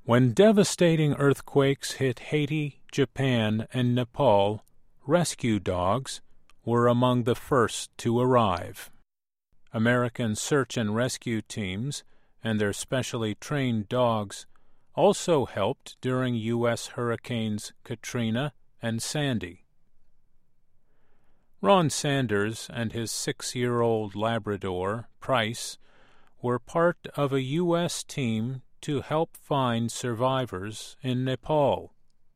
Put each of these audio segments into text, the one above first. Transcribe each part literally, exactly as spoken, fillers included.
When devastating earthquakes hit Haiti, Japan, and Nepal, rescue dogs were among the first to arrive. American search and rescue teams and their specially trained dogs also helped during U S hurricanes Katrina and Sandy. Ron Sanders and his six-year-old Labrador, Price, were part of a U S team to help find survivors in Nepal.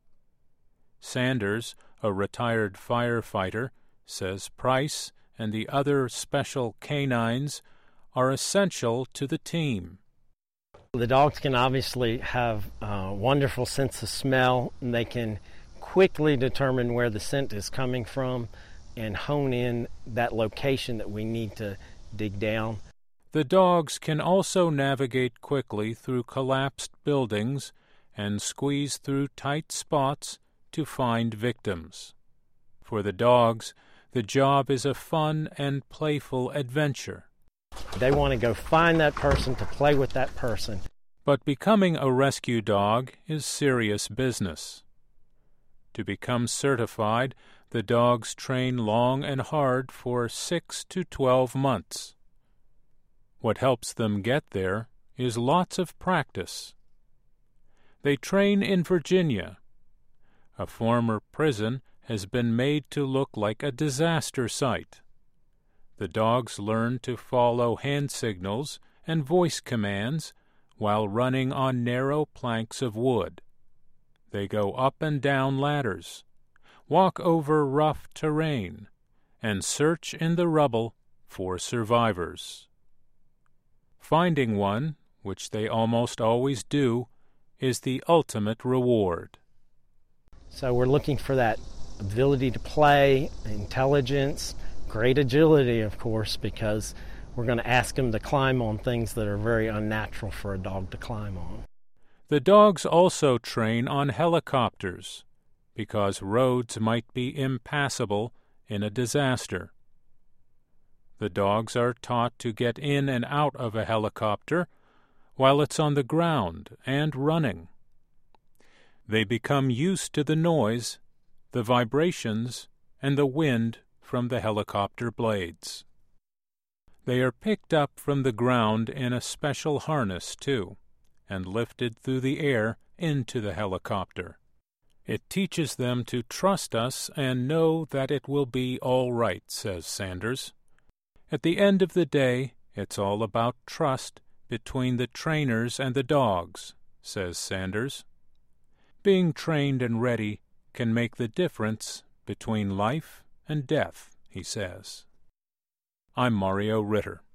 Sanders, a retired firefighter, says Price and the other special canines are essential to the team. The dogs can obviously have a wonderful sense of smell, and they can quickly determine where the scent is coming from and hone in that location that we need to dig down. The dogs can also navigate quickly through collapsed buildings and squeeze through tight spots to find victims. For the dogs, the job is a fun and playful adventure. They want to go find that person to play with that person. But becoming a rescue dog is serious business. To become certified, the dogs train long and hard for six to twelve months. What helps them get there is lots of practice. They train in Virginia. A former prison has been made to look like a disaster site. The dogs learn to follow hand signals and voice commands while running on narrow planks of wood. They go up and down ladders, walk over rough terrain, and search in the rubble for survivors. Finding one, which they almost always do, is the ultimate reward. So we're looking for that ability to play, intelligence, great agility, of course, because we're going to ask them to climb on things that are very unnatural for a dog to climb on. The dogs also train on helicopters, because roads might be impassable in a disaster. The dogs are taught to get in and out of a helicopter while it's on the ground and running. They become used to the noise, the vibrations, and the wind from the helicopter blades. They are picked up from the ground in a special harness, too, and lifted through the air into the helicopter. It teaches them to trust us and know that it will be all right, says Sanders. At the end of the day, it's all about trust between the trainers and the dogs, says Sanders. Being trained and ready can make the difference between life and death, he says. I'm Mario Ritter.